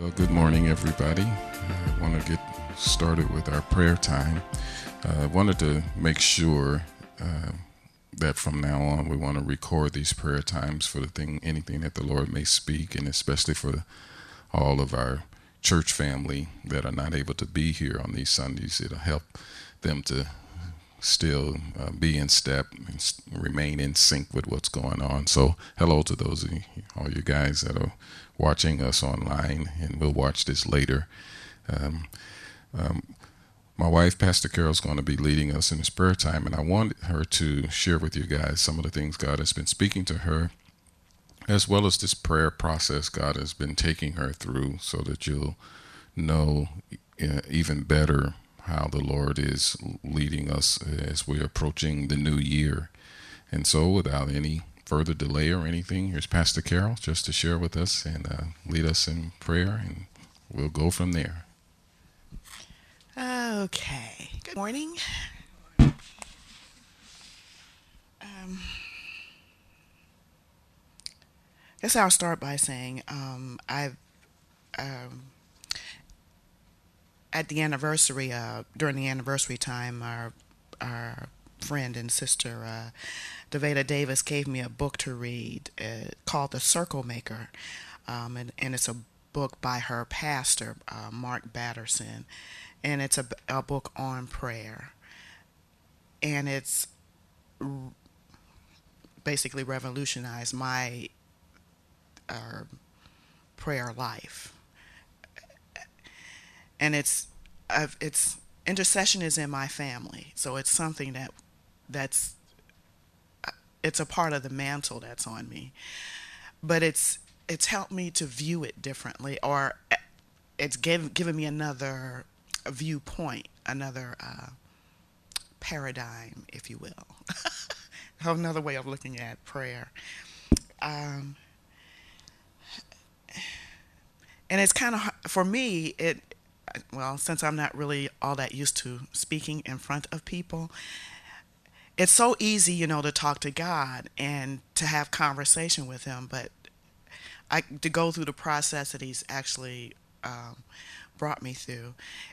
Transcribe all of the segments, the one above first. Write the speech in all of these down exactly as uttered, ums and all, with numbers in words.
Well, good morning, everybody. I want to get started with our prayer time. Uh, I wanted to make sure uh, that from now on we want to record these prayer times for the thing, anything that the Lord may speak, and especially for all of our church family that are not able to be here on these Sundays. It'll help them to still uh, be in step and s- remain in sync with what's going on. So hello to those of you, all you guys that are watching us online, and we'll watch this later. Um, um, my wife, Pastor Carol, is going to be leading us in this prayer time, and I want her to share with you guys some of the things God has been speaking to her, as well as this prayer process God has been taking her through, so that you'll know uh, even better how the Lord is leading us as we're approaching the new year. And so, without any further delay or anything, here's Pastor Carol just to share with us and uh, lead us in prayer, and we'll go from there. Okay. Good morning. Um, guess I'll start by saying um, I've um, at the anniversary, uh, during the anniversary time, our our friend and sister uh, Daveda Davis gave me a book to read uh, called The Circle Maker, um, and, and it's a book by her pastor, uh, Mark Batterson, and it's a, a book on prayer, and it's basically revolutionized my uh, prayer life. And it's I've, it's intercession is in my family, so it's something that that's it's a part of the mantle that's on me. But it's it's helped me to view it differently, or it's given given me another viewpoint, another uh, paradigm, if you will, another way of looking at prayer. Um, and it's kind of for me it well, since I'm not really all that used to speaking in front of people, it's so easy, you know, to talk to God and to have conversation with Him. But I to go through the process that He's actually um, brought me through,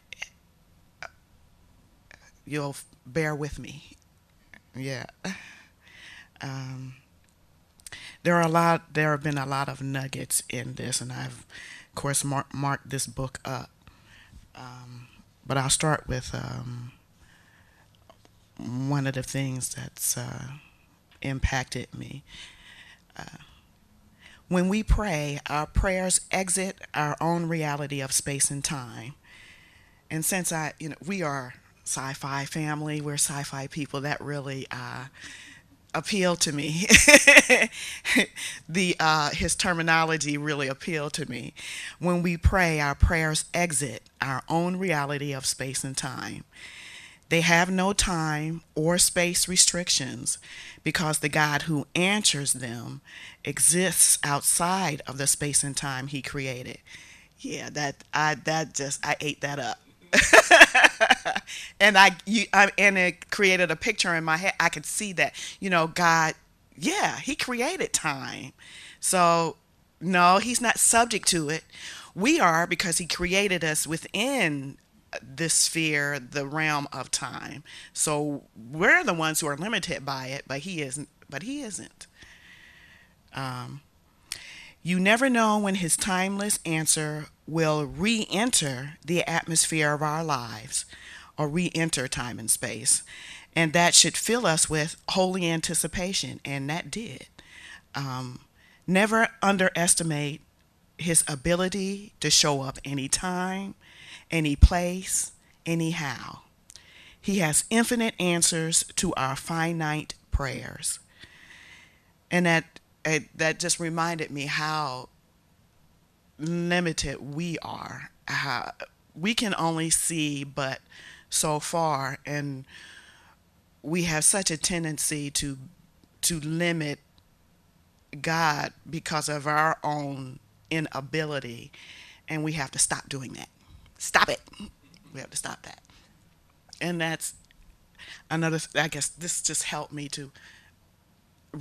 you'll bear with me. Yeah. Um, there are a lot. There have been a lot of nuggets in this, and I've, of course, mar- marked this book up. Um, but I'll start with um, one of the things that's uh, impacted me. When we pray, our prayers exit our own reality of space and time. And since I, you know, we are sci-fi family, we're sci-fi people, that really uh, appealed to me. the uh, His terminology really appealed to me. When we pray, our prayers exit our own reality of space and time. They have no time or space restrictions because the God who answers them exists outside of the space and time He created. Yeah, that I that just I ate that up. and I, you, I and it created a picture in my head. I could see that, you know, God, yeah, He created time. So no, He's not subject to it. We are, because He created us within this sphere, the realm of time. So we're the ones who are limited by it, but He isn't. But He isn't. Um, you never know when His timeless answer will re enter the atmosphere of our lives, or re enter time and space. And that should fill us with holy anticipation, and that did. Um, Never underestimate His ability to show up anytime, any place, anyhow. He has infinite answers to our finite prayers. And that it, that just reminded me how limited we are. How we can only see but so far, and we have such a tendency to to limit God because of our own inability, and we have to stop doing that. Stop it. We have to stop that. And that's another. I guess this just helped me to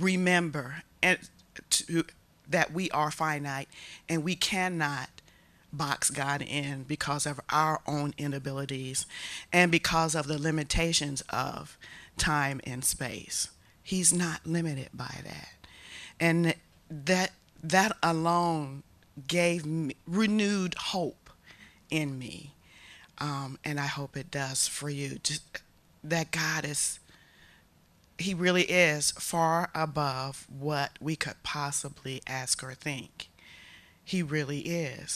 remember and to that we are finite, and we cannot box God in because of our own inabilities and because of the limitations of time and space. He's not limited by that. And that that alone gave me renewed hope in me. Um, and I hope it does for you. Just that God is he really is far above what we could possibly ask or think. He really is.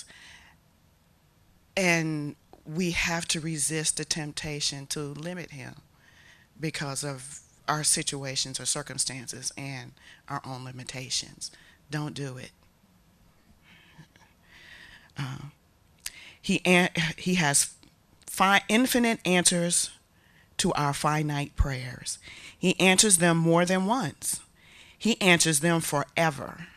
And we have to resist the temptation to limit him because of our situations or circumstances and our own limitations. Don't do it. Um, he an- he has fi- infinite answers to our finite prayers. He answers them more than once. He answers them forever.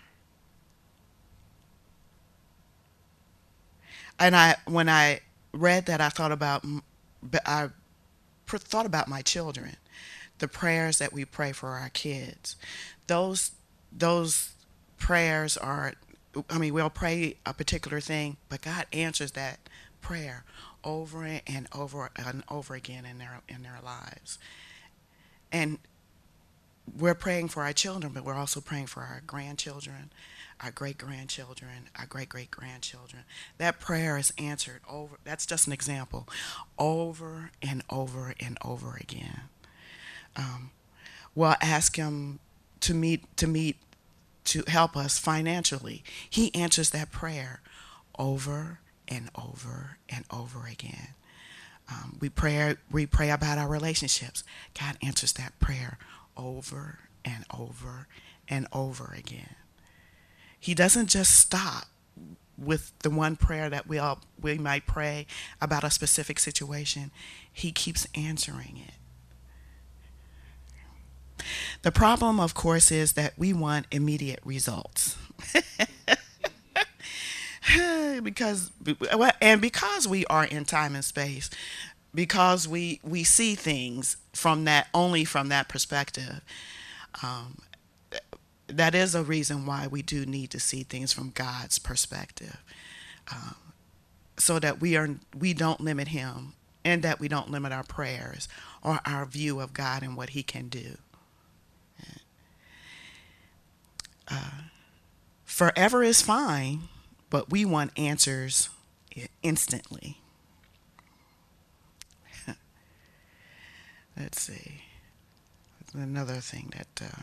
And I, when I read that, I thought about, I thought about my children, the prayers that we pray for our kids. Those, those prayers are, I mean, we'll pray a particular thing, but God answers that prayer over and over and over again in their in their lives. And we're praying for our children, but we're also praying for our grandchildren, our great grandchildren, our great great grandchildren. That prayer is answered over. That's just an example, over and over and over again. Um, we'll ask Him to meet to meet to help us financially. He answers that prayer over and over and over again. Um, we pray we pray about our relationships. God answers that prayer over and over and over again. He doesn't just stop with the one prayer that we all we might pray about a specific situation. He keeps answering it. The problem, of course, is that we want immediate results. because and because we are in time and space, because we we see things from that only from that perspective, um, that is a reason why we do need to see things from God's perspective, um, so that we are we don't limit Him and that we don't limit our prayers or our view of God and what He can do. Uh, forever is fine, but we want answers instantly. Let's see. Another thing that uh,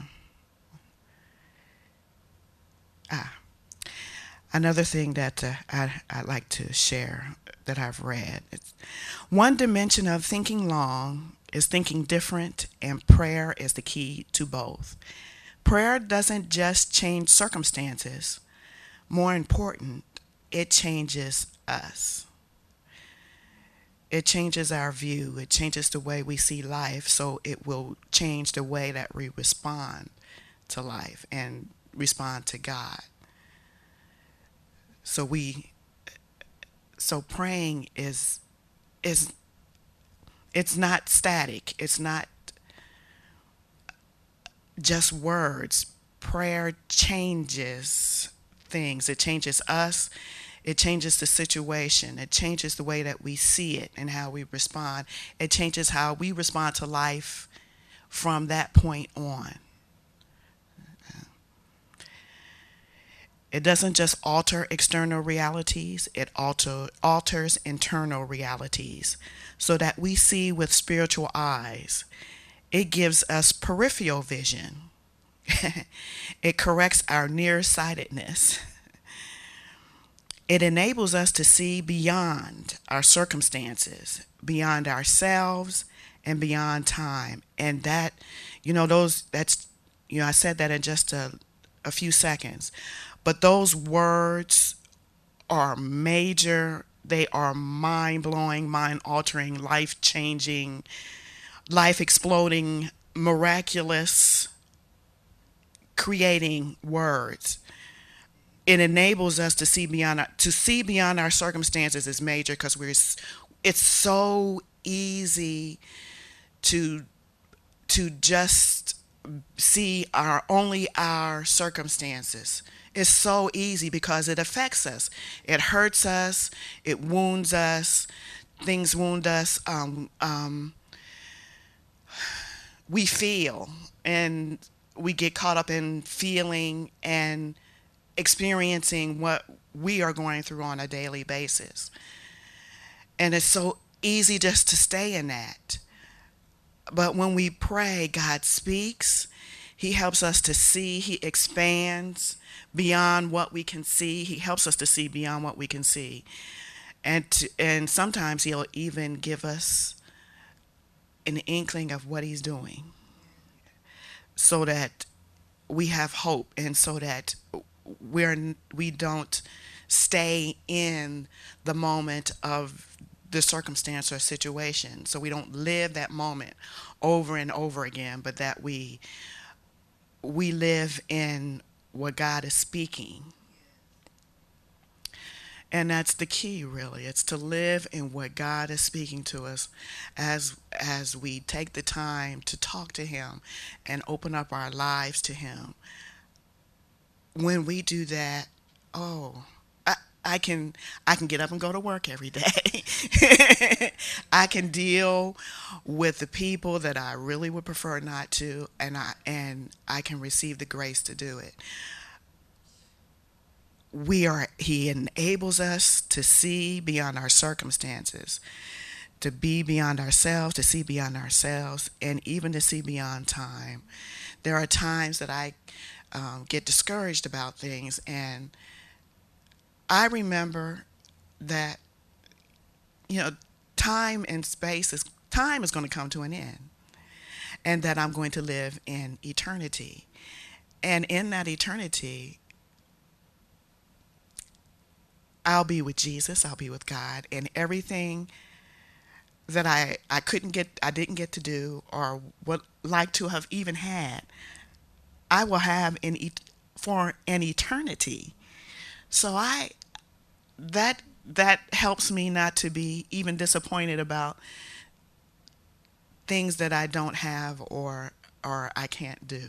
ah, another thing that uh, I I like to share that I've read. It's, one dimension of thinking long is thinking different, and prayer is the key to both. Prayer doesn't just change circumstances. More important, it changes us. It changes our view. It changes the way we see life. So it will change the way that we respond to life and respond to God. So we, so praying is, is, it's not static. It's not just words. Prayer changes things. It changes us. It changes the situation. It changes the way that we see it and how we respond. It changes how we respond to life from that point on. It doesn't just alter external realities, it alter, alters internal realities so that we see with spiritual eyes. It gives us peripheral vision. It corrects our nearsightedness. It enables us to see beyond our circumstances, beyond ourselves, and beyond time. And that, you know, those, that's, you know, I said that in just a, a few seconds. But those words are major. They are mind-blowing, mind-altering, life-changing, life-exploding, miraculous, creating words. It enables us to see beyond our, to see beyond our circumstances is major because we're it's so easy to to just see our only our circumstances. It's so easy because it affects us. It hurts us. It wounds us. Things wound us. Um, um, we feel and we get caught up in feeling and experiencing what we are going through on a daily basis. And it's so easy just to stay in that. But when we pray, God speaks. He helps us to see. He expands beyond what we can see. He helps us to see beyond what we can see. And to, and sometimes he'll even give us an inkling of what he's doing so that we have hope and so that we're we don't stay in the moment of the circumstance or situation. So we don't live that moment over and over again, but that we we live in what God is speaking. And that's the key, really. It's to live in what God is speaking to us as as we take the time to talk to him and open up our lives to him. When we do that, oh, I, I can I can get up and go to work every day. I can deal with the people that I really would prefer not to, and I and I can receive the grace to do it. We are he enables us to see beyond our circumstances, to be beyond ourselves, to see beyond ourselves, and even to see beyond time. There are times that I um, get discouraged about things, and I remember that, you know, time and space is time is going to come to an end, and that I'm going to live in eternity, and in that eternity I'll be with Jesus, I'll be with God, and everything that I, I couldn't get, I didn't get to do or would like to have even had, I will have in et- for an eternity. So I, that, that helps me not to be even disappointed about things that I don't have or, or I can't do.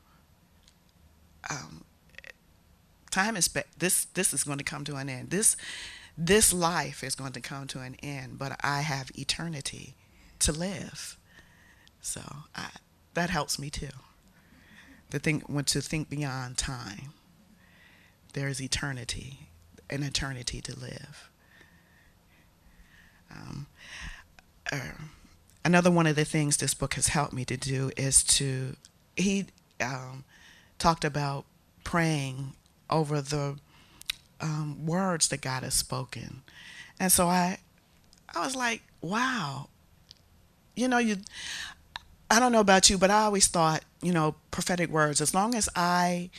Um, time is spe- this this is going to come to an end. This this life is going to come to an end, but I have eternity to live. So I, that helps me too. To think when to think beyond time. There is eternity, an eternity to live. Um, uh, another one of the things this book has helped me to do is to he um, talked about praying over the um, words that God has spoken. And so I I was like, wow. You know, you I don't know about you, but I always thought, you know, prophetic words, as long as I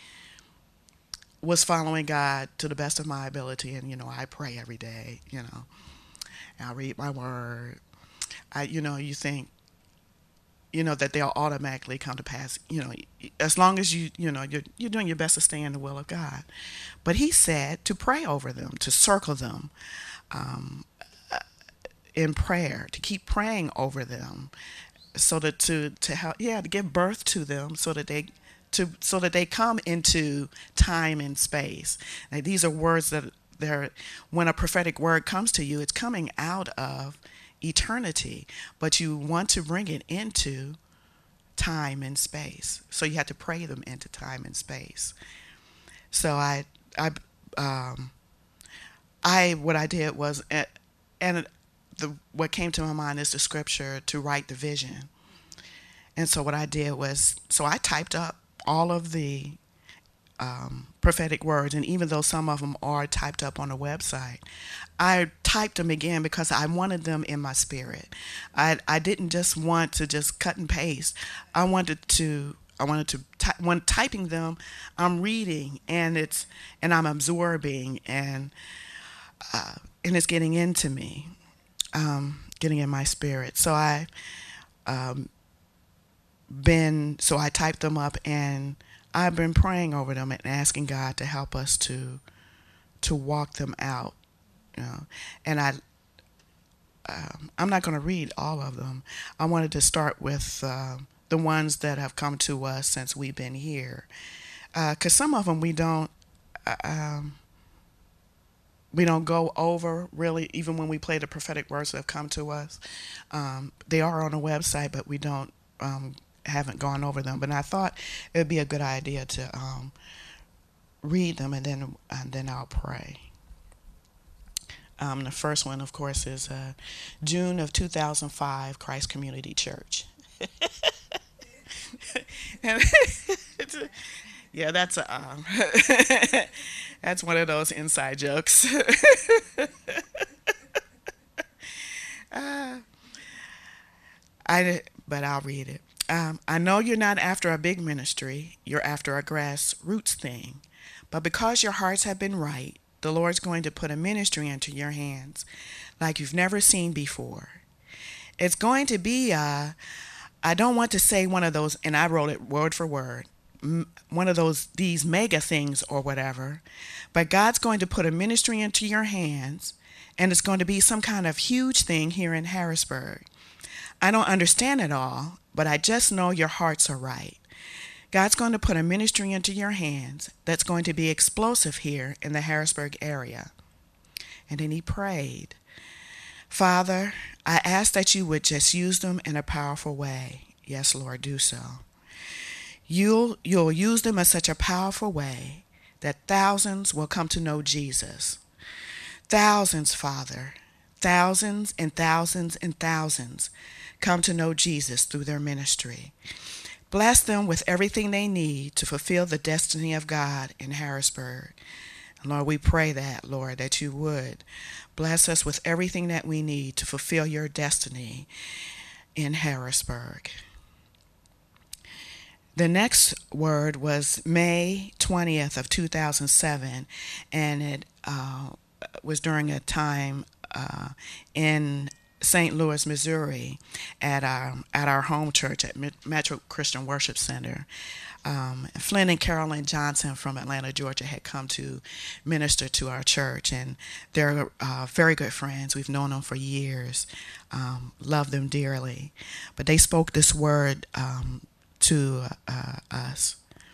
was following God to the best of my ability, and, you know, I pray every day, you know, I read my word. I, you know, you think, you know, that they'll automatically come to pass, you know, as long as you, you know, you're, you're doing your best to stay in the will of God. But he said to pray over them, to circle them um, in prayer, to keep praying over them so that to, to help, yeah, to give birth to them so that they, to, so that they come into time and space. Now, these are words that they're, when a prophetic word comes to you, it's coming out of eternity, but you want to bring it into time and space. So you have to pray them into time and space. So I, I, um, I, what I did was, uh, and the what came to my mind is the scripture to write the vision. And so what I did was, so I typed up all of the um, prophetic words, and even though some of them are typed up on the website, I typed them again because I wanted them in my spirit. I I didn't just want to just cut and paste. I wanted to I wanted to ty- when typing them, I'm reading and it's and I'm absorbing and uh, and it's getting into me, um, getting in my spirit. So I um, been so I typed them up and I've been praying over them and asking God to help us to to walk them out, you know. And I um, I'm not going to read all of them. I wanted to start with uh, the ones that have come to us since we've been here, because uh, some of them we don't. uh, um, we don't go over really, even when we play the prophetic words that have come to us. Um, they are on the website, but we don't um, haven't gone over them. But I thought it would be a good idea to um, read them, and then and then I'll pray. Um, the first one, of course, is uh, June of two thousand five, Christ Community Church. Yeah, that's a um, that's one of those inside jokes. uh, I but I'll read it. Um, I know you're not after a big ministry; you're after a grassroots thing. But because your hearts have been right, the Lord's going to put a ministry into your hands like you've never seen before. It's going to be uh, I don't want to say one of those, and I wrote it word for word, one of those, these mega things or whatever, but God's going to put a ministry into your hands, and it's going to be some kind of huge thing here in Harrisburg. I don't understand it all, but I just know your hearts are right. God's going to put a ministry into your hands that's going to be explosive here in the Harrisburg area. And then he prayed, Father, I ask that you would just use them in a powerful way. Yes, Lord, do so. You'll, you'll use them in such a powerful way that thousands will come to know Jesus. Thousands, Father, thousands and thousands and thousands come to know Jesus through their ministry. Bless them with everything they need to fulfill the destiny of God in Harrisburg. And Lord, we pray that, Lord, that you would bless us with everything that we need to fulfill your destiny in Harrisburg. The next word was May twentieth of two thousand seven, and it uh, was during a time uh, in Saint Louis, Missouri, at our at our home church at Metro Christian Worship Center. Um, Flynn and Carolyn Johnson from Atlanta, Georgia, had come to minister to our church, and they're uh, very good friends. We've known them for years, um, love them dearly. But they spoke this word um, to uh, us,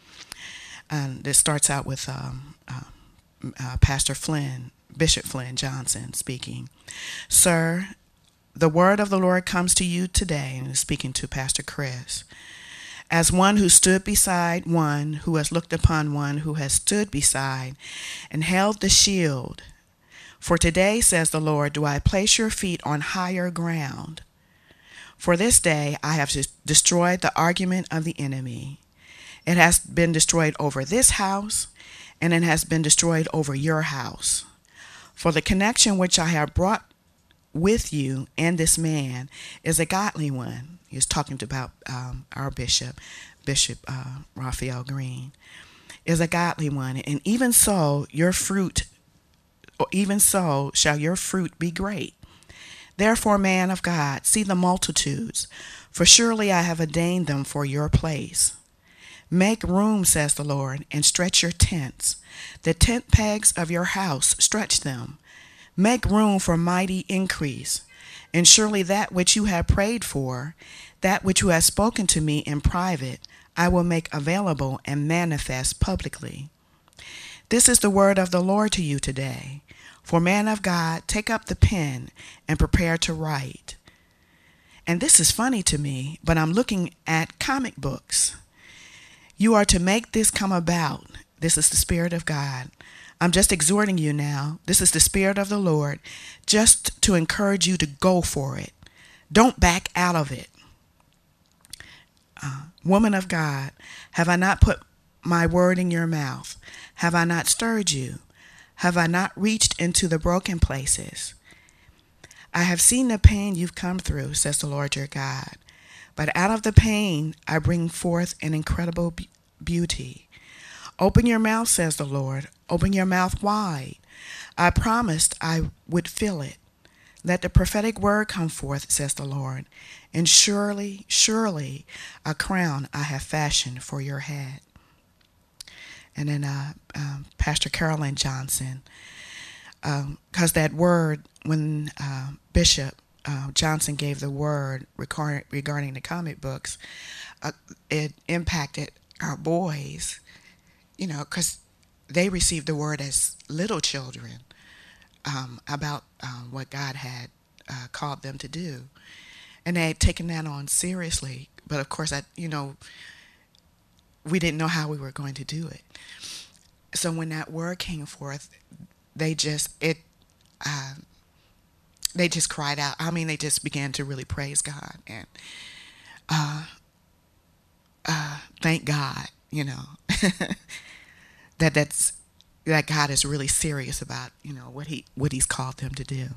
and this starts out with um, uh, uh, Pastor Flynn, Bishop Flynn Johnson, speaking. Sir, the word of the Lord comes to you today, and speaking to Pastor Chris, as one who stood beside one who has looked upon one who has stood beside and held the shield. For today, says the Lord, do I place your feet on higher ground. For this day I have destroyed the argument of the enemy. It has been destroyed over this house, and it has been destroyed over your house. For the connection which I have brought with you and this man is a godly one. He's talking about um, our bishop, Bishop uh, Raphael Green, is a godly one. And even so, your fruit, or even so shall your fruit be great. Therefore, man of God, see the multitudes, for surely I have ordained them for your place. Make room, says the Lord, and stretch your tents. The tent pegs of your house, stretch them. Make room for mighty increase. And surely that which you have prayed for, that which you have spoken to me in private, I will make available and manifest publicly. This is the word of the Lord to you today. For man of God, take up the pen and prepare to write. And this is funny to me, but I'm looking at comic books. You are to make this come about. This is the Spirit of God. I'm just exhorting you now. This is the Spirit of the Lord, just to encourage you to go for it. Don't back out of it. Uh, woman of God, have I not put my word in your mouth? Have I not stirred you? Have I not reached into the broken places? I have seen the pain you've come through, says the Lord your God. But out of the pain, I bring forth an incredible be- beauty. Open your mouth, says the Lord. Open your mouth wide. I promised I would fill it. Let the prophetic word come forth, says the Lord. And surely, surely, a crown I have fashioned for your head. And then uh, um, Pastor Carolyn Johnson, because um, that word, when uh, Bishop uh, Johnson gave the word regarding, regarding the comic books, uh, it impacted our boys. You know, because they received the word as little children um, about um, what God had uh, called them to do. And they had taken that on seriously. But of course, I, you know, we didn't know how we were going to do it. So when that word came forth, they just, it, uh, they just cried out. I mean, they just began to really praise God and uh, uh, thank God, you know, that that's, that God is really serious about, you know, what he, what he's called them to do.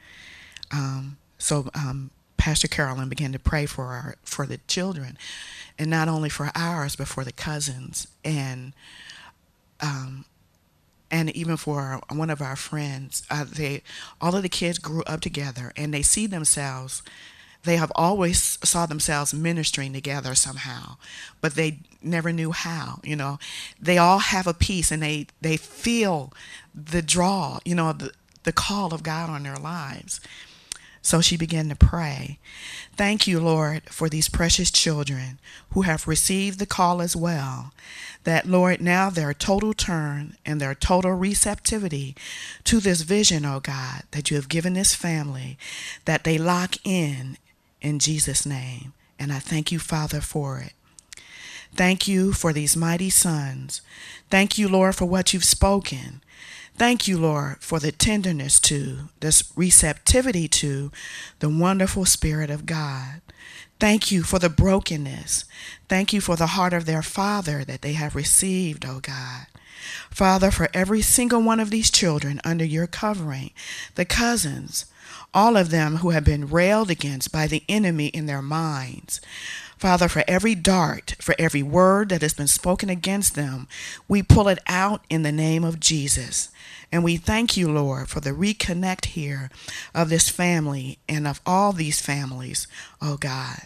Um, so, um, Pastor Carolyn began to pray for our, for the children, and not only for ours, but for the cousins, and um, and even for one of our friends. Uh, they, all of the kids grew up together, and they see themselves. They have always saw themselves ministering together somehow, but they never knew how. You know, they all have a piece, and they they feel the draw. You know, the the call of God on their lives. So she began to pray. Thank you, Lord, for these precious children who have received the call as well. That, Lord, now their total turn and their total receptivity to this vision, oh God, that you have given this family, that they lock in in Jesus' name. And I thank you, Father, for it. Thank you for these mighty sons. Thank you, Lord, for what you've spoken. Thank you, Lord, for the tenderness to, this receptivity to the wonderful Spirit of God. Thank you for the brokenness. Thank you for the heart of their Father that they have received, oh God. Father, for every single one of these children under your covering, the cousins, all of them who have been railed against by the enemy in their minds. Father, for every dart, for every word that has been spoken against them, we pull it out in the name of Jesus. And we thank you, Lord, for the reconnect here of this family and of all these families, oh God.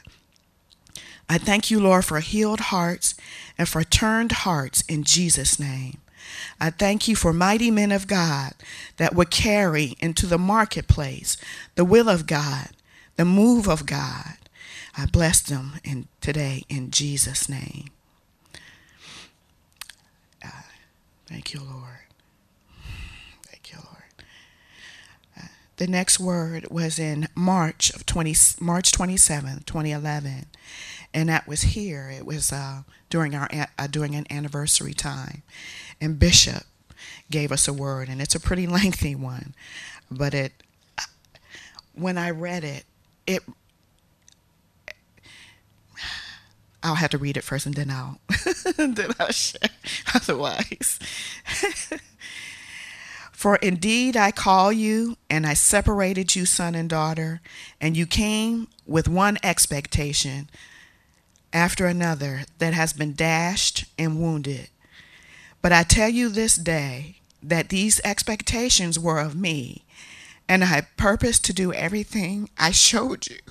I thank you, Lord, for healed hearts and for turned hearts in Jesus' name. I thank you for mighty men of God that would carry into the marketplace the will of God, the move of God. I bless them in, today in Jesus' name. Uh, thank you, Lord. Thank you, Lord. Uh, the next word was in March of twenty, March twenty-seventh, twenty eleven, and that was here. It was uh, during our uh, during an anniversary time, and Bishop gave us a word, and it's a pretty lengthy one, but it when I read it, it. I'll have to read it first, and then I'll then I'll share. Otherwise, for indeed I call you, and I separated you, son and daughter, and you came with one expectation after another that has been dashed and wounded. But I tell you this day that these expectations were of me, and I purposed to do everything I showed you.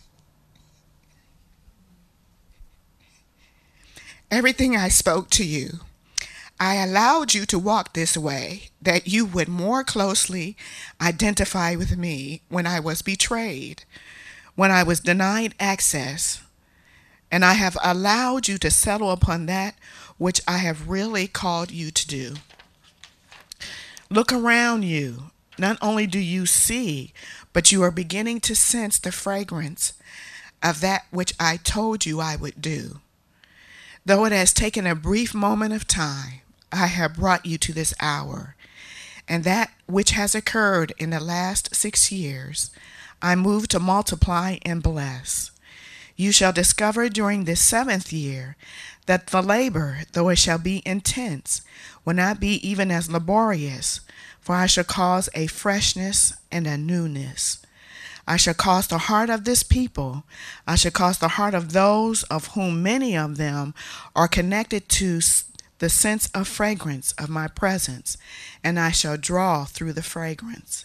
Everything I spoke to you, I allowed you to walk this way, that you would more closely identify with me when I was betrayed, when I was denied access, and I have allowed you to settle upon that which I have really called you to do. Look around you. Not only do you see, but you are beginning to sense the fragrance of that which I told you I would do. Though it has taken a brief moment of time, I have brought you to this hour, and that which has occurred in the last six years, I move to multiply and bless. You shall discover during this seventh year that the labor, though it shall be intense, will not be even as laborious, for I shall cause a freshness and a newness. I shall cause the heart of this people, I shall cause the heart of those of whom many of them are connected to the sense of fragrance of my presence, and I shall draw through the fragrance.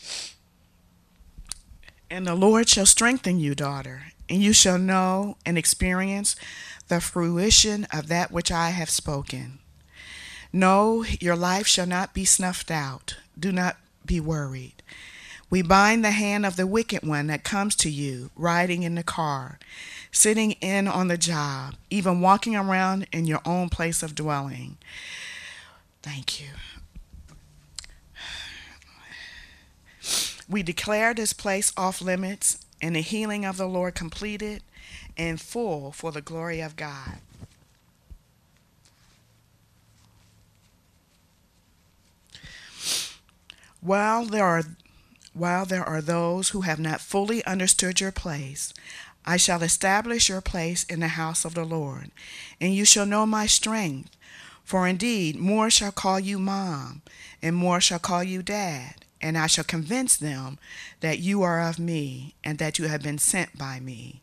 And the Lord shall strengthen you, daughter, and you shall know and experience the fruition of that which I have spoken. No, your life shall not be snuffed out. Do not be worried. We bind the hand of the wicked one that comes to you, riding in the car, sitting in on the job, even walking around in your own place of dwelling. Thank you. We declare this place off limits and the healing of the Lord completed and full for the glory of God. While there are while there are those who have not fully understood your place, I shall establish your place in the house of the Lord, and you shall know my strength. For indeed, more shall call you mom, and more shall call you dad, and I shall convince them that you are of me, and that you have been sent by me.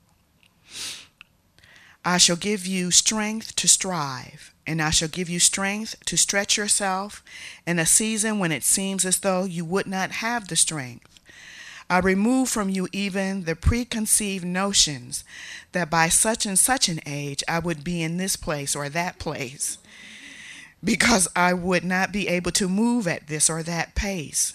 I shall give you strength to strive, and I shall give you strength to stretch yourself in a season when it seems as though you would not have the strength. I remove from you even the preconceived notions that by such and such an age I would be in this place or that place, because I would not be able to move at this or that pace.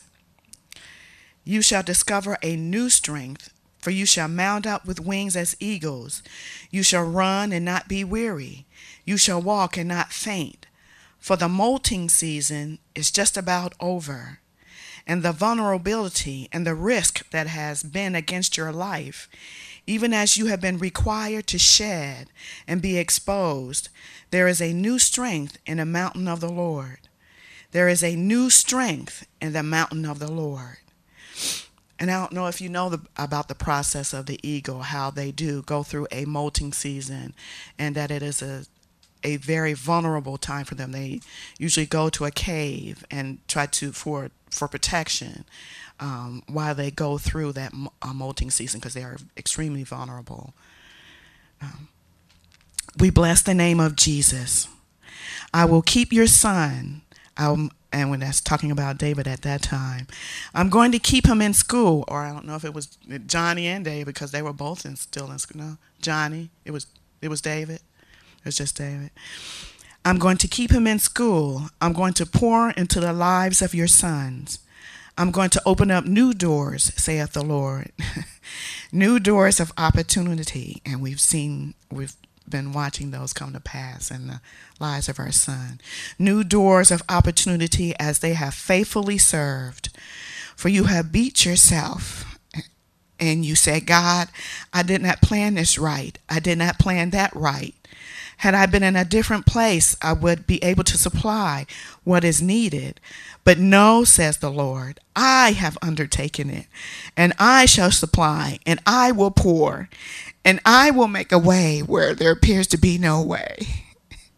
You shall discover a new strength, for you shall mount up with wings as eagles. You shall run and not be weary. You shall walk and not faint. For the molting season is just about over, and the vulnerability and the risk that has been against your life, even as you have been required to shed and be exposed, there is a new strength in the mountain of the Lord. There is a new strength in the mountain of the Lord. And I don't know if you know the, about the process of the eagle, how they do go through a molting season, and that it is a a very vulnerable time for them. They usually go to a cave and try to for for protection um, while they go through that uh, molting season, because they are extremely vulnerable. Um, we bless the name of Jesus. I will keep your son. I'll, and when that's talking about David at that time, I'm going to keep him in school. Or I don't know if it was Johnny and David, because they were both in, still in school. No, Johnny. It was it was David. It was just David. I'm going to keep him in school. I'm going to pour into the lives of your sons. I'm going to open up new doors, saith the Lord. New doors of opportunity. And we've seen, we've been watching those come to pass in the lives of our son. New doors of opportunity as they have faithfully served. For you have beat yourself. And you said, God, I did not plan this right. I did not plan that right. Had I been in a different place, I would be able to supply what is needed. But no, says the Lord, I have undertaken it, and I shall supply, and I will pour, and I will make a way where there appears to be no way.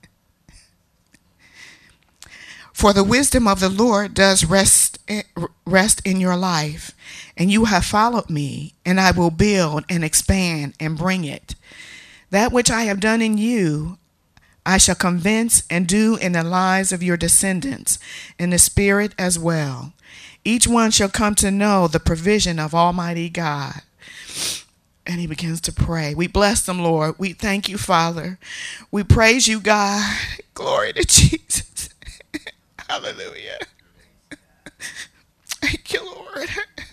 For the wisdom of the Lord does rest, rest in your life, and you have followed me, and I will build and expand and bring it. That which I have done in you, I shall convince and do in the lives of your descendants, in the spirit as well. Each one shall come to know the provision of Almighty God. And he begins to pray. We bless them, Lord. We thank you, Father. We praise you, God. Glory to Jesus. Hallelujah. Thank you, Lord.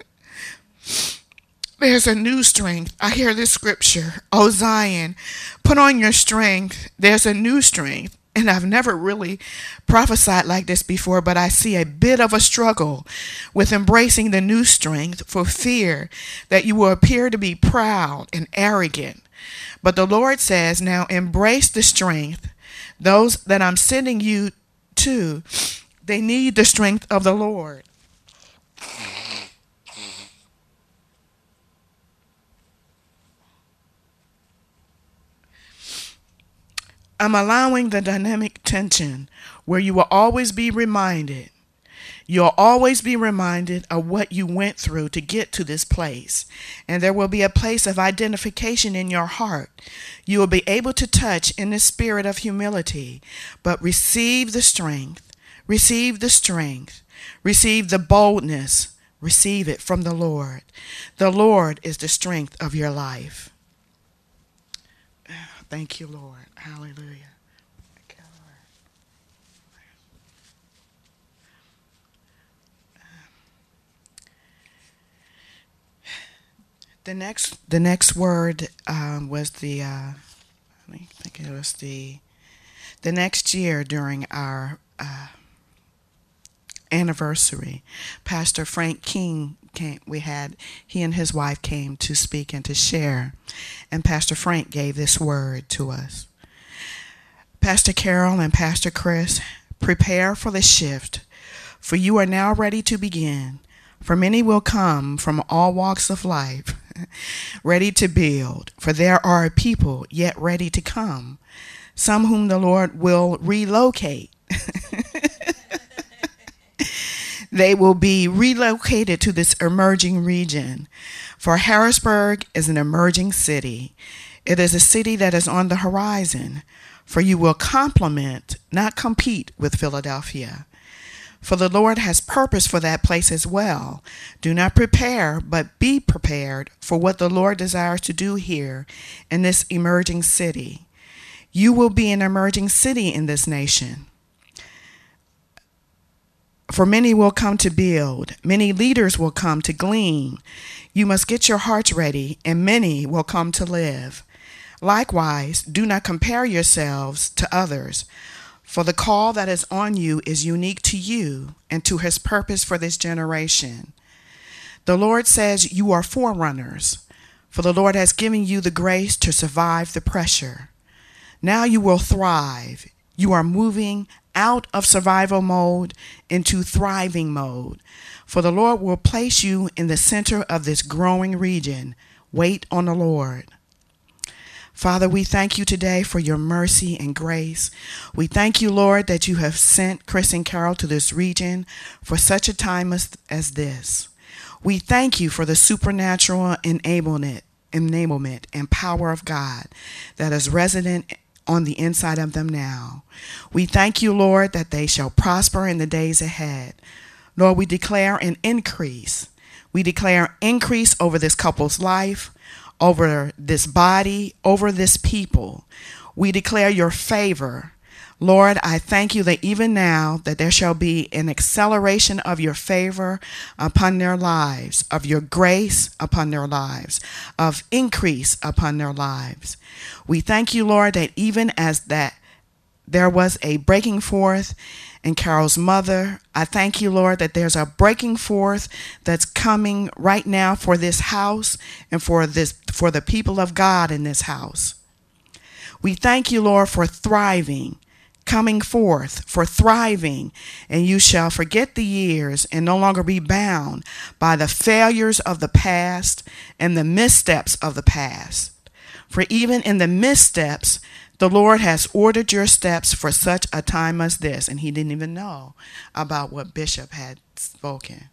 There's a new strength. I hear this scripture. Oh, Zion, put on your strength. There's a new strength. And I've never really prophesied like this before, but I see a bit of a struggle with embracing the new strength for fear that you will appear to be proud and arrogant. But the Lord says, now embrace the strength. Those that I'm sending you to, they need the strength of the Lord. I'm allowing the dynamic tension where you will always be reminded. You'll always be reminded of what you went through to get to this place. And there will be a place of identification in your heart. You will be able to touch in the spirit of humility, but receive the strength, receive the strength, receive the boldness, receive it from the Lord. The Lord is the strength of your life. Thank you, Lord. Hallelujah. Thank you, Lord. The next, the next word um, was the. Uh, I think it was the. The next year during our uh, anniversary. Pastor Frank King came, we had, he and his wife came to speak and to share. And Pastor Frank gave this word to us. Pastor Carol and Pastor Chris, prepare for the shift, for you are now ready to begin. For many will come from all walks of life, ready to build, for there are people yet ready to come, some whom the Lord will relocate. They will be relocated to this emerging region, for Harrisburg is an emerging city. It is a city that is on the horizon, for you will complement, not compete with Philadelphia. For the Lord has purpose for that place as well. Do not prepare, but be prepared for what the Lord desires to do here in this emerging city. You will be an emerging city in this nation. For many will come to build. Many leaders will come to glean. You must get your hearts ready, and many will come to live. Likewise, do not compare yourselves to others, for the call that is on you is unique to you and to his purpose for this generation. The Lord says you are forerunners, for the Lord has given you the grace to survive the pressure. Now you will thrive. You are moving out of survival mode into thriving mode, for the Lord will place you in the center of this growing region. Wait on the Lord. Father, we thank you today for your mercy and grace. We thank you, Lord, that you have sent Chris and Carol to this region for such a time as, as this. We thank you for the supernatural enablement, enablement and power of God that is resident on the inside of them now. We thank you, Lord, that they shall prosper in the days ahead. Lord, we declare an increase. We declare increase over this couple's life, over this body, over this people. We declare your favor. Lord, I thank you that even now that there shall be an acceleration of your favor upon their lives, of your grace upon their lives, of increase upon their lives. We thank you, Lord, that even as that there was a breaking forth in Carol's mother, I thank you, Lord, that there's a breaking forth that's coming right now for this house and for this for the people of God in this house. We thank you, Lord, for thriving, coming forth, for thriving, and you shall forget the years and no longer be bound by the failures of the past and the missteps of the past. For even in the missteps, the Lord has ordered your steps for such a time as this. And he didn't even know about what Bishop had spoken.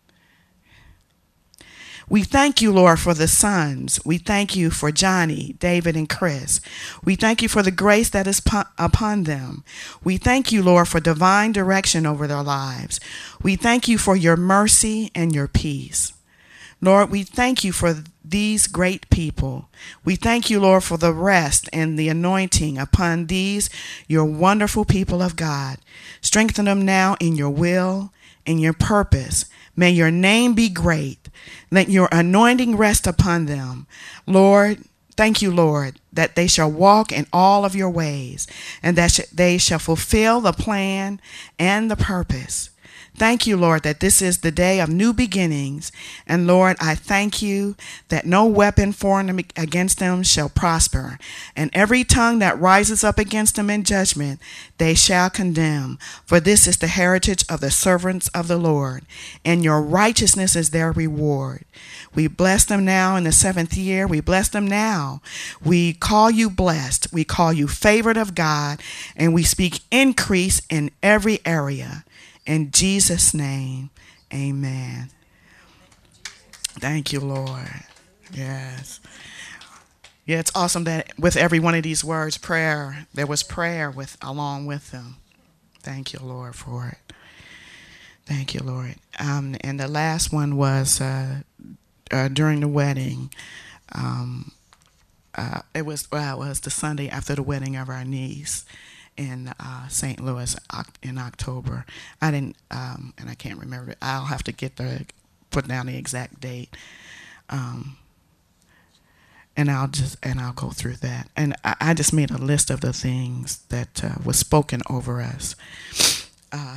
We thank you, Lord, for the sons. We thank you for Johnny, David, and Chris. We thank you for the grace that is upon them. We thank you, Lord, for divine direction over their lives. We thank you for your mercy and your peace. Lord, we thank you for these great people. We thank you, Lord, for the rest and the anointing upon these, your wonderful people of God. Strengthen them now in your will and your purpose. May your name be great. Let your anointing rest upon them. Lord, thank you, Lord, that they shall walk in all of your ways and that sh- they shall fulfill the plan and the purpose. Thank you, Lord, that this is the day of new beginnings. And Lord, I thank you that no weapon formed against them shall prosper. And every tongue that rises up against them in judgment, they shall condemn. For this is the heritage of the servants of the Lord, and your righteousness is their reward. We bless them now in the seventh year. We bless them now. We call you blessed. We call you favored of God, and we speak increase in every area. In Jesus' name, amen. Thank you, Lord. Yes. Yeah, it's awesome that with every one of these words, prayer, there was prayer with along with them. Thank you, Lord, for it. Thank you, Lord. Um, and the last one was uh, uh, during the wedding. Um, uh, it was well, it was the Sunday after the wedding of our niece in uh, Saint Louis in October. I didn't, um, and I can't remember. I'll have to get the put down the exact date, um, and I'll just and I'll go through that. And I, I just made a list of the things that uh, was spoken over us. Uh,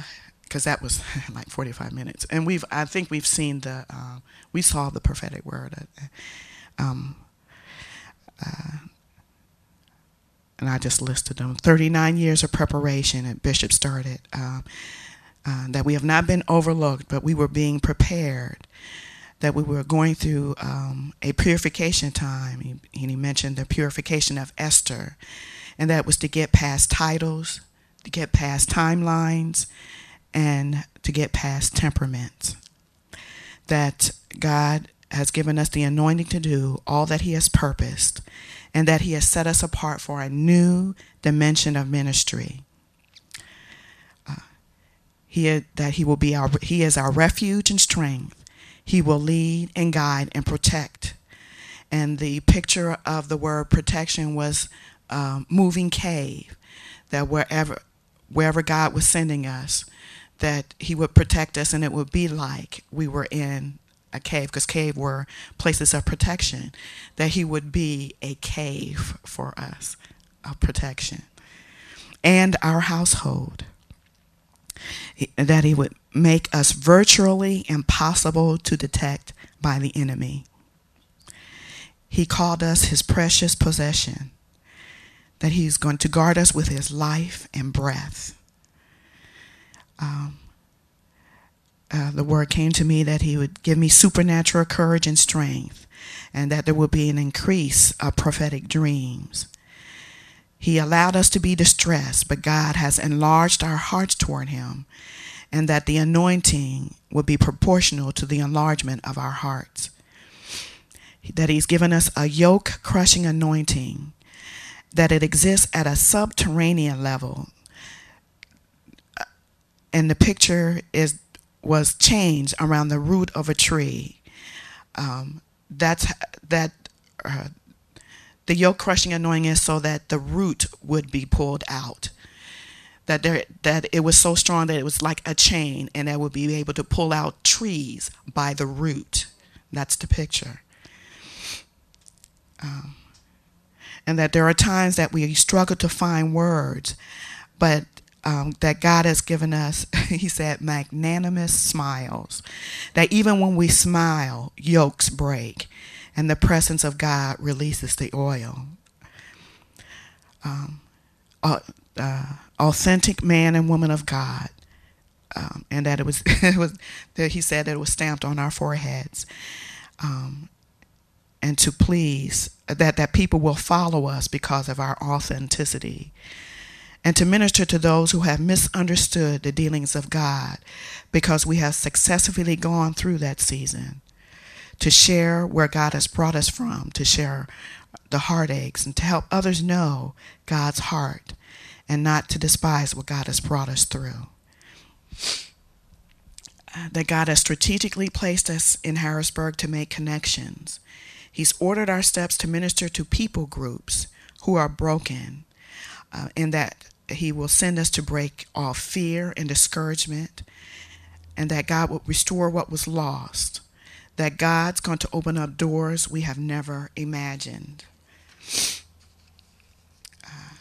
because that was like forty-five minutes. And we've, I think we've seen the, uh, we saw the prophetic word. Um, uh, and I just listed them. thirty-nine years of preparation that Bishop started. Uh, uh, that we have not been overlooked, but we were being prepared. That we were going through um, a purification time. He, and he mentioned the purification of Esther. And that was to get past titles, to get past timelines, and to get past temperaments. That God has given us the anointing to do all that he has purposed, and that he has set us apart for a new dimension of ministry. Uh, he had, that he will be our, he is our refuge and strength. He will lead and guide and protect. And the picture of the word protection was um, moving cave, that wherever wherever God was sending us, that he would protect us, and it would be like we were in a cave, because cave were places of protection, that he would be a cave for us of protection. And our household, that he would make us virtually impossible to detect by the enemy. He called us his precious possession, that he's going to guard us with his life and breath. Um, uh, the word came to me that he would give me supernatural courage and strength, and that there would be an increase of prophetic dreams. He allowed us to be distressed, but God has enlarged our hearts toward him, and that the anointing would be proportional to the enlargement of our hearts. That he's given us a yoke-crushing anointing, that it exists at a subterranean level. And the picture is was changed around the root of a tree. Um, that's that uh, the yoke-crushing anointing is so that the root would be pulled out. That there, that it was so strong that it was like a chain, and that would be able to pull out trees by the root. That's the picture. Um, and that there are times that we struggle to find words, but um, that God has given us, he said, magnanimous smiles. That even when we smile, yokes break, and the presence of God releases the oil. Um, uh, uh, authentic man and woman of God, um, and that it was, it was that he said that it was stamped on our foreheads, um, and to please that that people will follow us because of our authenticity, and to minister to those who have misunderstood the dealings of God, because we have successfully gone through that season, to share where God has brought us from, to share the heartaches, and to help others know God's heart, and not to despise what God has brought us through. Uh, that God has strategically placed us in Harrisburg to make connections. He's ordered our steps to minister to people groups who are broken, uh, and that he will send us to break off fear and discouragement, and that God will restore what was lost, that God's going to open up doors we have never imagined. Uh,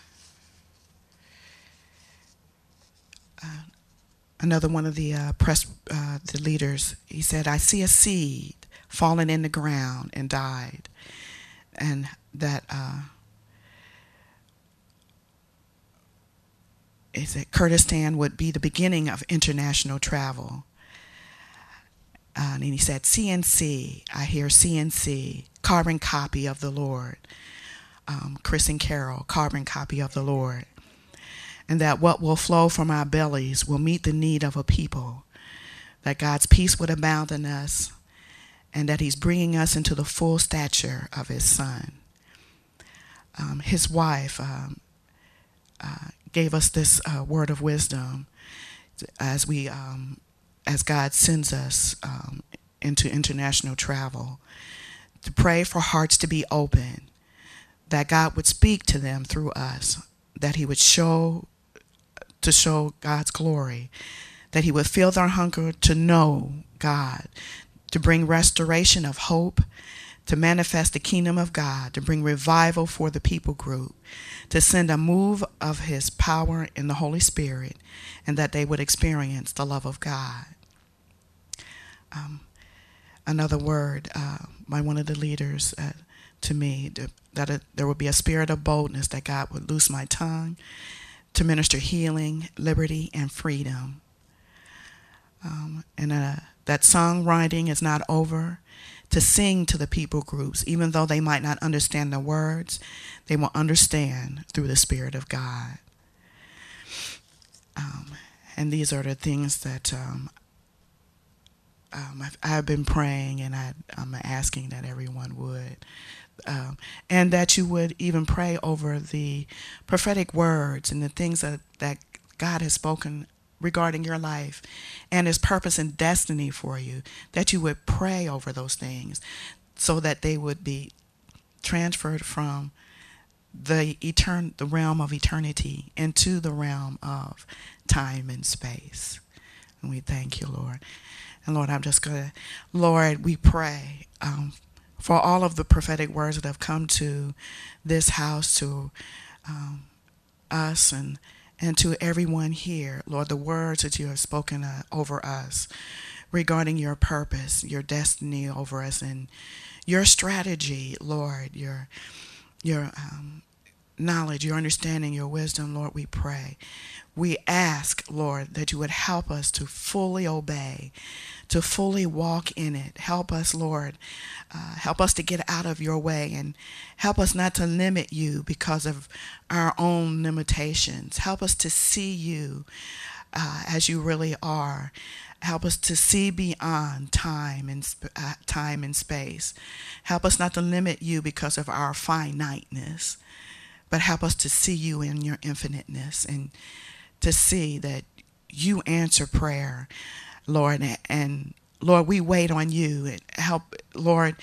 uh, another one of the uh, press, uh, the leaders, he said, I see a seed fallen in the ground and died, and that uh, is that Kurdistan would be the beginning of international travel. Uh, and he said, C N C, I hear C N C, carbon copy of the Lord. Um, Chris and Carol, carbon copy of the Lord. And that what will flow from our bellies will meet the need of a people. That God's peace would abound in us, and that he's bringing us into the full stature of his son. Um, his wife um, uh, gave us this uh, word of wisdom as we, um, as God sends us um, into international travel, to pray for hearts to be open, that God would speak to them through us, that he would show, to show God's glory, that he would fill their hunger to know God, to bring restoration of hope, to manifest the kingdom of God, to bring revival for the people group, to send a move of his power in the Holy Spirit, and that they would experience the love of God. Um, another word uh, by one of the leaders uh, to me, to, that it, there would be a spirit of boldness, that God would loose my tongue to minister healing, liberty, and freedom. Um, and uh, that songwriting is not over, to sing to the people groups, even though they might not understand the words, they will understand through the Spirit of God. Um, and these are the things that um, um, I've, I've been praying, and I, I'm asking that everyone would. Um, and that you would even pray over the prophetic words and the things that, that God has spoken regarding your life and his purpose and destiny for you, that you would pray over those things so that they would be transferred from the etern- the realm of eternity into the realm of time and space. And we thank you, Lord. And Lord, I'm just going to, Lord, we pray um, for all of the prophetic words that have come to this house, to um, us, and and to everyone here, Lord, the words that you have spoken uh, over us regarding your purpose, your destiny over us, and your strategy, Lord, your your um, knowledge, your understanding, your wisdom, Lord, we pray. We ask, Lord, that you would help us to fully obey, to fully walk in it. Help us, Lord, uh, help us to get out of your way, and help us not to limit you because of our own limitations. Help us to see you uh, as you really are. Help us to see beyond time and sp- uh, time and space. Help us not to limit you because of our finiteness, but help us to see you in your infiniteness, and to see that you answer prayer, Lord. And, and Lord, we wait on you. And help, Lord,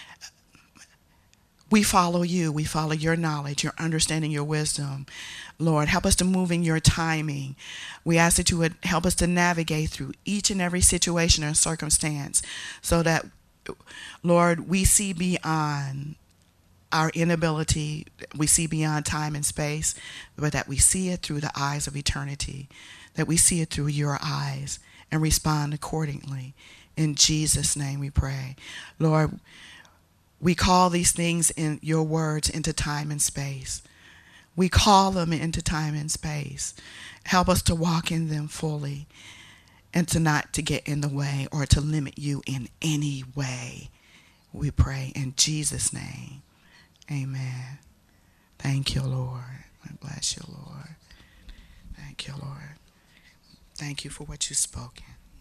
we follow you. We follow your knowledge, your understanding, your wisdom. Lord, help us to move in your timing. We ask that you would help us to navigate through each and every situation or circumstance, so that, Lord, we see beyond our inability, we see beyond time and space, but that we see it through the eyes of eternity, that we see it through your eyes and respond accordingly. In Jesus' name we pray. Lord, we call these things in your words into time and space. We call them into time and space. Help us to walk in them fully, and to not to get in the way or to limit you in any way. We pray in Jesus' name. Amen. Thank you, Lord. I bless you, Lord. Thank you, Lord. Thank you for what you've spoken.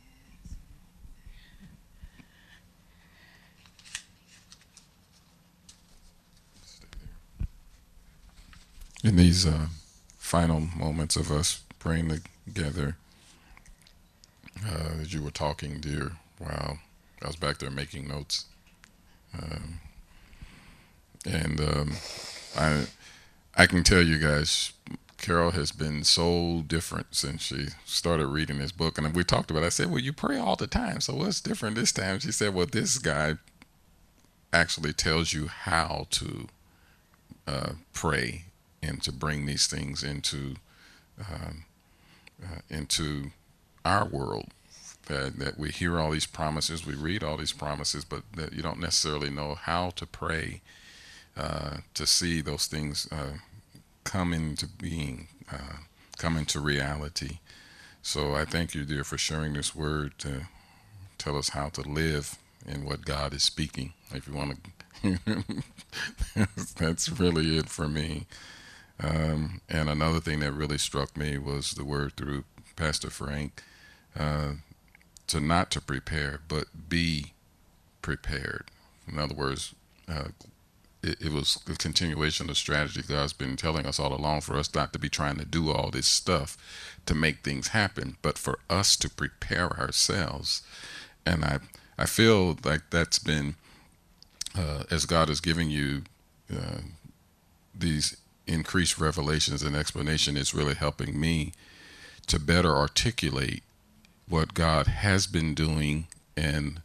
In these uh, final moments of us praying together, uh, as you were talking, dear, wow, I was back there making notes. Um, and um, I I can tell you guys, Carol has been so different since she started reading this book. And we talked about it. I said, well, you pray all the time, so what's different this time? She said, well, this guy actually tells you how to uh, pray and to bring these things into um, uh, into our world. That, that we hear all these promises, we read all these promises, but that you don't necessarily know how to pray uh, to see those things uh, come into being, uh, come into reality. So I thank you, dear, for sharing this word to tell us how to live in what God is speaking. If you want to, that's really it for me. Um, and another thing that really struck me was the word through Pastor Frank, uh, to not to prepare, but be prepared. In other words, uh, it, it was a continuation of strategy God's been telling us all along, for us not to be trying to do all this stuff to make things happen, but for us to prepare ourselves. And I, I feel like that's been, uh, as God is giving you uh, these increased revelations and explanation, is really helping me to better articulate what God has been doing, and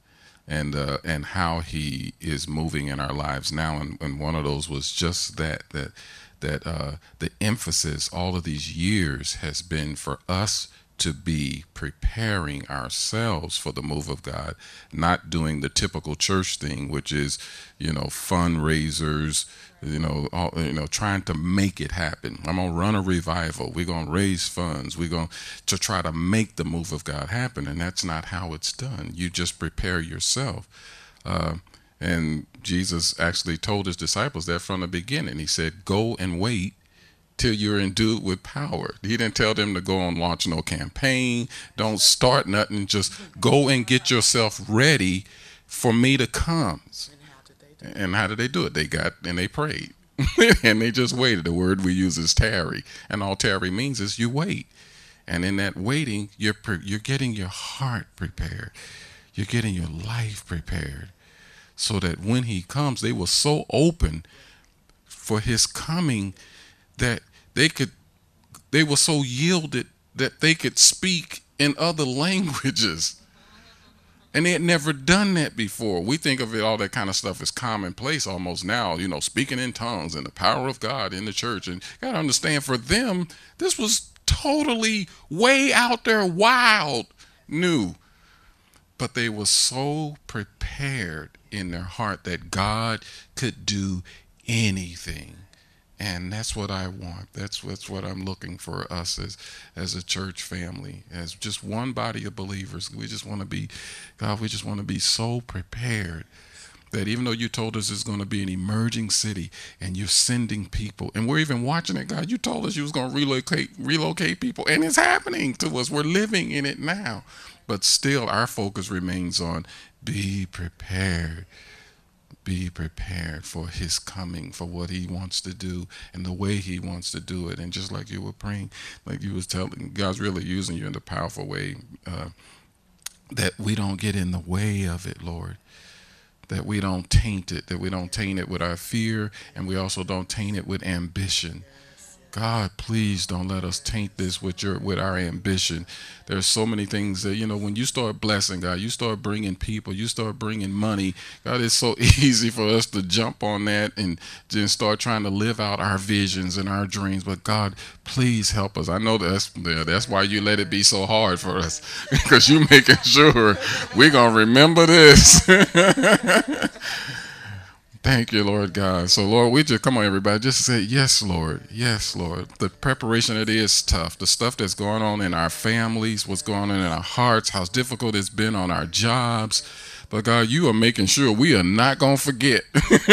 and uh, and how he is moving in our lives now. And, and one of those was just that that that uh, the emphasis all of these years has been for us to be preparing ourselves for the move of God, not doing the typical church thing, which is, you know, fundraisers, you know, all, you know, trying to make it happen. I'm gonna run a revival. We're gonna raise funds. We're gonna to try to make the move of God happen, and that's not how it's done. You just prepare yourself. Uh, and Jesus actually told his disciples that from the beginning. He said, "Go and wait till you're endued with power." He didn't tell them to go and launch no campaign. Don't start nothing. Just go and get yourself ready for me to come. And how did they do it? They got and they prayed. And they just waited. The word we use is tarry. And all tarry means is you wait. And in that waiting, you're pre- you're getting your heart prepared. You're getting your life prepared. So that when he comes, they were so open for his coming that they could, they were so yielded that they could speak in other languages. And they had never done that before. We think of it, all that kind of stuff is commonplace almost now, you know, speaking in tongues and the power of God in the church. And you got to understand, for them, this was totally way out there, wild, new. But they were so prepared in their heart that God could do anything. And that's what I want. That's, that's what I'm looking for us as, as a church family, as just one body of believers. We just want to be, God, we just want to be so prepared that even though you told us it's going to be an emerging city and you're sending people, and we're even watching it, God, you told us you was going to relocate, relocate people, and it's happening to us. We're living in it now. But still, our focus remains on be prepared. Be prepared for his coming, for what he wants to do and the way he wants to do it. And just like you were praying, like you was telling, God's really using you in a powerful way, uh, that we don't get in the way of it, Lord. That we don't taint it, that we don't taint it with our fear, and we also don't taint it with ambition. God, please don't let us taint this with your with our ambition. There's so many things that, you know, when you start blessing, God, you start bringing people, you start bringing money. God, it's so easy for us to jump on that and just start trying to live out our visions and our dreams. But God, please help us. I know that's that's why you let it be so hard for us, because you making sure we're gonna remember this. Thank you, Lord God. So, Lord, we just, come on, everybody, just say, yes, Lord. Yes, Lord. The preparation, it is tough. The stuff that's going on in our families, what's going on in our hearts, how difficult it's been on our jobs. But, God, you are making sure we are not going to forget.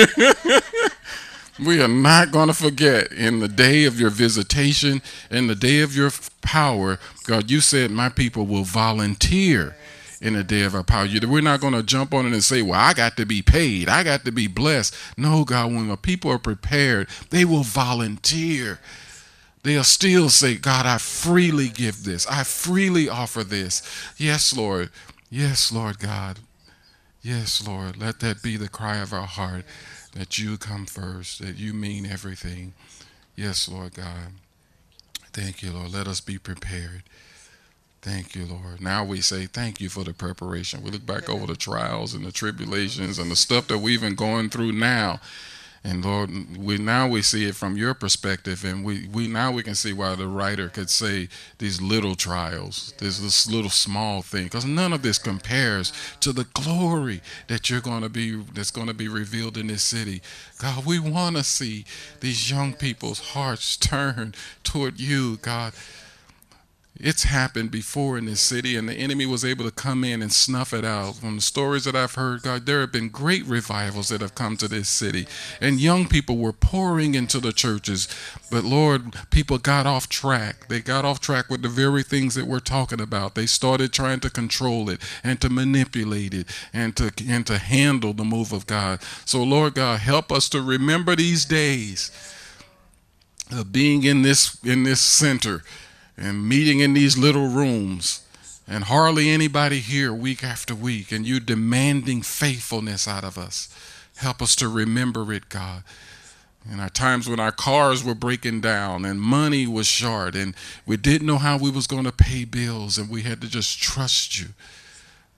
We are not going to forget in the day of your visitation, in the day of your power. God, you said my people will volunteer in the day of our power. We're not going to jump on it and say, well, I got to be paid, I got to be blessed. No, God, when the people are prepared, they will volunteer. They'll still say, God, I freely give this. I freely offer this. Yes, Lord. Yes, Lord God. Yes, Lord. Let that be the cry of our heart, that you come first, that you mean everything. Yes, Lord God. Thank you, Lord. Let us be prepared. Thank you, Lord. Now we say thank you for the preparation. We look back over the trials and the tribulations and the stuff that we've been going through now. And Lord, we now we see it from your perspective, and we, we now we can see why the writer could say these little trials, this, this little small thing, because none of this compares to the glory that you're going to be, that's going to be revealed in this city. God, we want to see these young people's hearts turn toward you, God. It's happened before in this city, and the enemy was able to come in and snuff it out. From the stories that I've heard, God, there have been great revivals that have come to this city, and young people were pouring into the churches. But Lord, people got off track. They got off track with the very things that we're talking about. They started trying to control it and to manipulate it and to and to handle the move of God. So Lord God, help us to remember these days of being in this in this center and meeting in these little rooms, and hardly anybody here week after week, and you demanding faithfulness out of us. Help us to remember it, God. And our times when our cars were breaking down and money was short and we didn't know how we was going to pay bills, and we had to just trust you.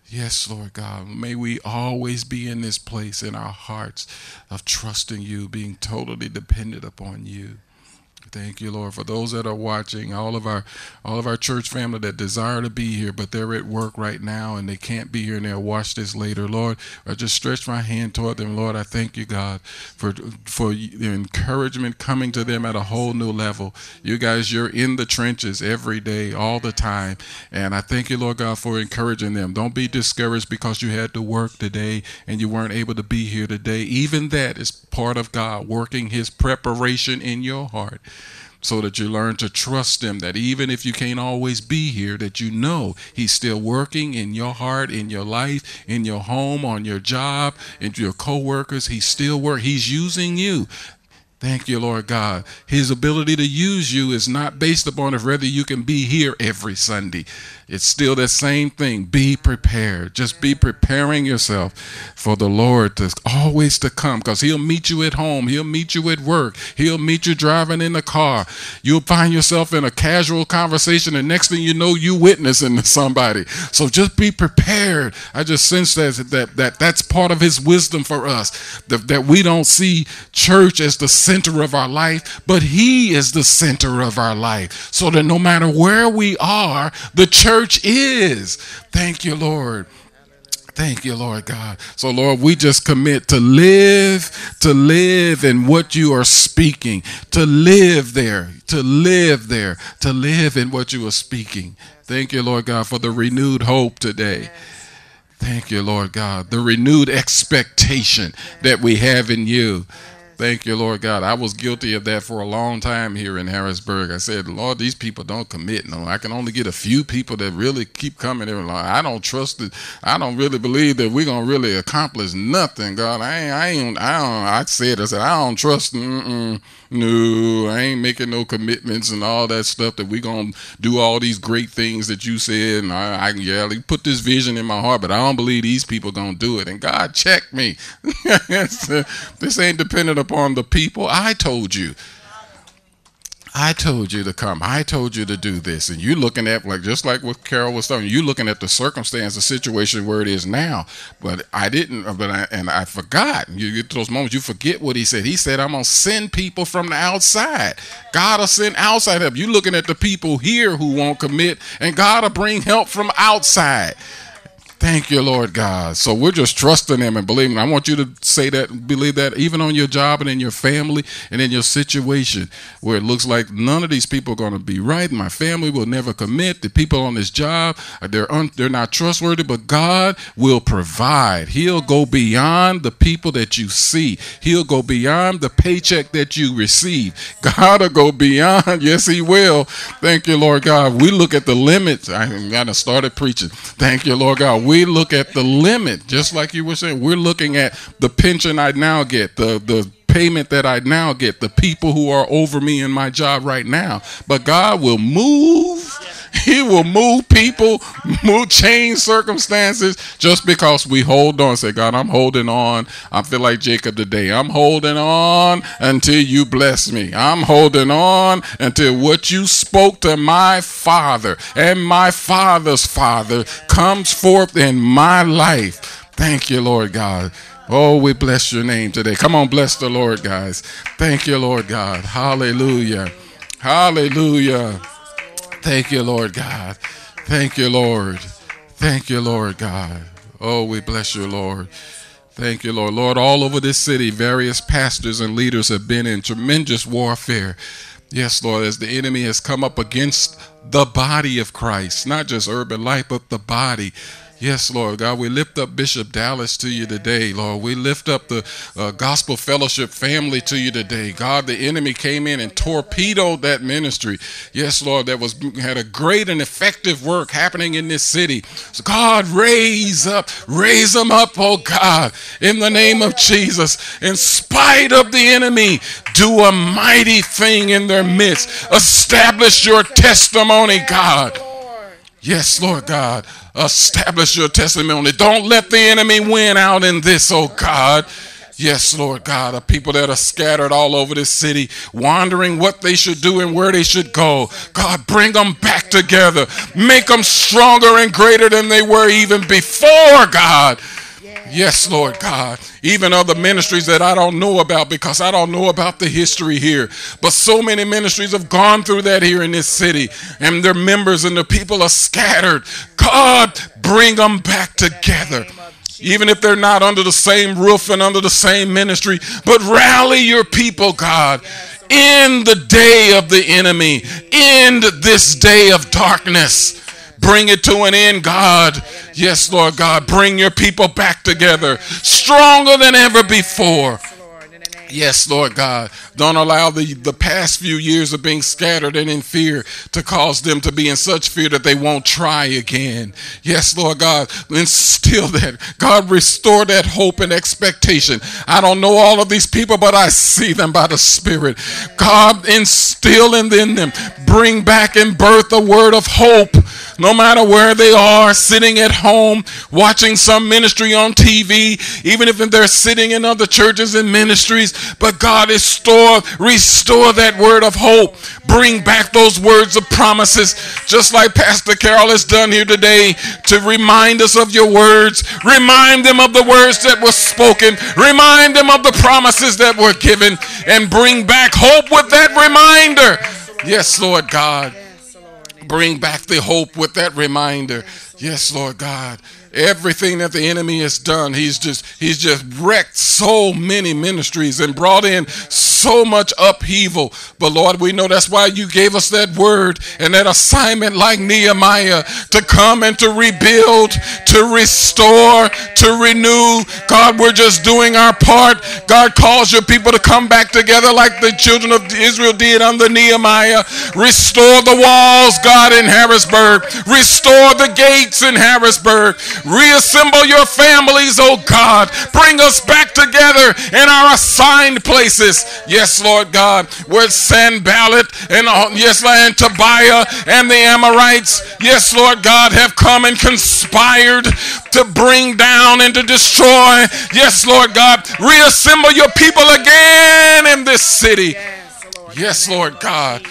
Yes, Lord God. May we always be in this place in our hearts of trusting you, being totally dependent upon you. Thank you, Lord, for those that are watching, all of our all of our church family that desire to be here, but they're at work right now and they can't be here and they'll watch this later. Lord, I just stretch my hand toward them. Lord, I thank you, God, for for the encouragement coming to them at a whole new level. You guys, you're in the trenches every day, all the time. And I thank you, Lord God, for encouraging them. Don't be discouraged because you had to work today and you weren't able to be here today. Even that is part of God working his preparation in your heart, so that you learn to trust him, that even if you can't always be here, that you know he's still working in your heart, in your life, in your home, on your job, in your co-workers. He's still working. He's using you. Thank you, Lord God. His ability to use you is not based upon if whether you can be here every Sunday. It's still the same thing. Be prepared. Just be preparing yourself for the Lord to always to come, because he'll meet you at home. He'll meet you at work. He'll meet you driving in the car. You'll find yourself in a casual conversation, and next thing you know, you witnessing to somebody. So just be prepared. I just sense that that, that that's part of his wisdom for us, that, that we don't see church as the center of our life, but he is the center of our life, so that no matter where we are, the church is. Thank you, Lord. Thank you, Lord God. So, Lord, we just commit to live, to live in what you are speaking, to live there, to live there, to live in what you are speaking. Thank you, Lord God, for the renewed hope today. Thank you, Lord God, the renewed expectation that we have in you. Thank you, Lord God. I was guilty of that for a long time here in Harrisburg. I said, Lord, these people don't commit. No, I can only get a few people that really keep coming here. I don't trust it. I don't really believe that we're going to really accomplish nothing, God. I ain't, I ain't, I don't, I said, I said, I don't trust, mm-mm, no, I ain't making no commitments and all that stuff that we're going to do all these great things that you said. And I, I yeah, like, put this vision in my heart, but I don't believe these people going to do it. And God checked me. This ain't dependent upon the people. I told you. I told you to come. I told you to do this. And you're looking at, like, just like what Carol was telling you, you're looking at the circumstance, the situation where it is now. But I didn't, but I, and I forgot. You get to those moments, you forget what he said. He said, I'm going to send people from the outside. God will send outside help. You're looking at the people here who won't commit, and God will bring help from outside. Thank you, Lord God. So we're just trusting him and believing. I want you to say that, believe that, even on your job and in your family and in your situation where it looks like none of these people are going to be right. My family will never commit. The people on this job, they're un, they're not trustworthy, but God will provide. He'll go beyond the people that you see. He'll go beyond the paycheck that you receive. God will go beyond. Yes, he will. Thank you, Lord God. We look at the limits. I got to started preaching. Thank you, Lord God. We look at the limit, just like you were saying. We're looking at the pension I now get, the, the payment that I now get, the people who are over me in my job right now. But God will move. He will move people, move, change circumstances just because we hold on. Say, God, I'm holding on. I feel like Jacob today. I'm holding on until you bless me. I'm holding on until what you spoke to my father and my father's father comes forth in my life. Thank you, Lord God. Oh, we bless your name today. Come on, bless the Lord, guys. Thank you, Lord God. Hallelujah. Hallelujah. Thank you, Lord God. Thank you, Lord. Thank you, Lord God. Oh, we bless you, Lord. Thank you, Lord. Lord, all over this city, various pastors and leaders have been in tremendous warfare. Yes, Lord, as the enemy has come up against the body of Christ, not just Urban Life, but the body. Yes, Lord God, we lift up Bishop Dallas to you today, Lord. We lift up the uh, Gospel Fellowship family to you today. God, the enemy came in and torpedoed that ministry. Yes, Lord, that was had a great and effective work happening in this city. So God, raise up, raise them up, oh God, in the name of Jesus. In spite of the enemy, do a mighty thing in their midst. Establish your testimony, God. Yes, Lord God. Establish your testimony. Don't let the enemy win out in this, oh God. Yes, Lord God, of people that are scattered all over this city, wondering what they should do and where they should go. God, bring them back together. Make them stronger and greater than they were even before, God. Yes, Lord God. Even other ministries that I don't know about because I don't know about the history here. But so many ministries have gone through that here in this city. And their members and the people are scattered. God, bring them back together. Even if they're not under the same roof and under the same ministry. But rally your people, God. In the day of the enemy. In this day of darkness. Bring it to an end, God. Yes, Lord God. Bring your people back together. Stronger than ever before. Yes, Lord God. Don't allow the, the past few years of being scattered and in fear to cause them to be in such fear that they won't try again. Yes, Lord God. Instill that. God, restore that hope and expectation. I don't know all of these people, but I see them by the Spirit. God, instill in them. Bring back and birth a word of hope. No matter where they are, sitting at home, watching some ministry on T V, even if they're sitting in other churches and ministries. But God, restore, restore that word of hope. Bring back those words of promises, just like Pastor Carol has done here today, to remind us of your words. Remind them of the words that were spoken. Remind them of the promises that were given. And bring back hope with that reminder. Yes, Lord God. Bring back the hope with that reminder. Yes, Lord God. Everything that the enemy has done, he's just he's just wrecked so many ministries and brought in so much upheaval. But Lord, we know that's why you gave us that word and that assignment like Nehemiah to come and to rebuild, to restore, to renew. God, we're just doing our part. God calls your people to come back together like the children of Israel did under Nehemiah. Restore the walls, God, in Harrisburg. Restore the gates in Harrisburg. Reassemble your families, oh God. Bring us back together in our assigned places. Yes, Lord God, where Sanballat and yes, and Tobiah and the Amorites, yes, Lord God, have come and conspired to bring down and to destroy. Yes, Lord God, reassemble your people again in this city. Yes, Lord God.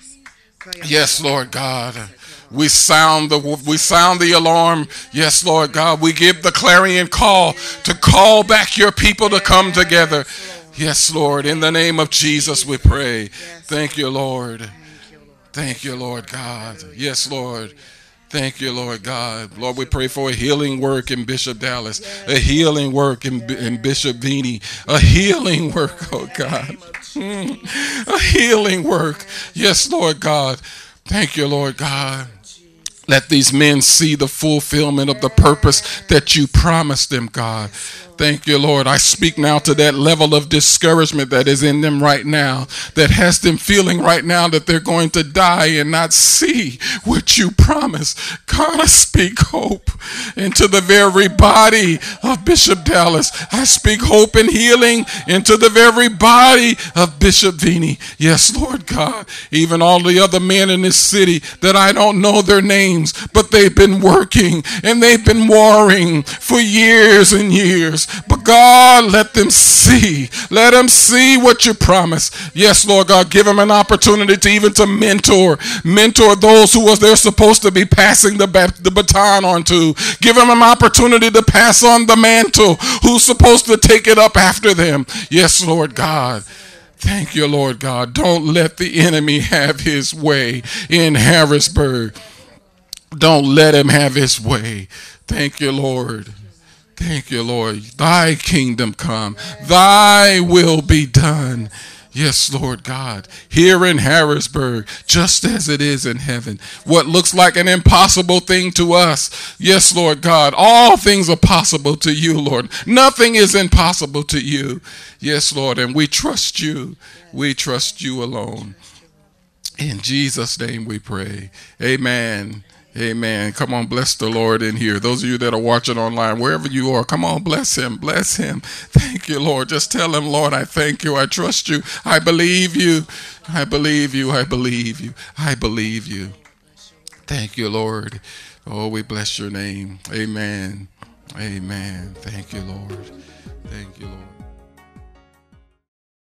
Yes, Lord God. We sound the we sound the alarm. Yes, Lord God. We give the clarion call to call back your people to come together. Yes, Lord. In the name of Jesus, we pray. Thank you, Lord. Thank you, Lord God. Yes, Lord. Thank you, Lord God. Lord, we pray for a healing work in Bishop Dallas, a healing work in, in Bishop Vini, a healing work, oh God. A healing work. Yes, Lord God. Thank you, Lord God. Let these men see the fulfillment of the purpose that you promised them, God. Thank you, Lord. I speak now to that level of discouragement that is in them right now, that has them feeling right now that they're going to die and not see what you promised. God, I speak hope into the very body of Bishop Dallas. I speak hope and healing into the very body of Bishop Vini. Yes, Lord God. Even all the other men in this city that I don't know their names, but they've been working and they've been warring for years and years. But God, let them see. Let them see what you promised. Yes, Lord God, give them an opportunity to even to mentor. Mentor those who was they're supposed to be passing the, the baton on to. Give them an opportunity to pass on the mantle. Who's supposed to take it up after them? Yes, Lord God. Thank you, Lord God. Don't let the enemy have his way in Harrisburg. Don't let him have his way. Thank you, Lord. Thank you, Lord. Thy kingdom come. Thy will be done. Yes, Lord God. Here in Harrisburg, just as it is in heaven. What looks like an impossible thing to us. Yes, Lord God. All things are possible to you, Lord. Nothing is impossible to you. Yes, Lord. And we trust you. We trust you alone. In Jesus' name we pray. Amen. Amen. Come on, bless the Lord in here. Those of you that are watching online, wherever you are, come on, bless him. Bless him. Thank you, Lord. Just tell him, Lord, I thank you. I trust you. I believe you. I believe you. I believe you. I believe you. Thank you, Lord. Oh, we bless your name. Amen. Amen. Thank you, Lord. Thank you, Lord.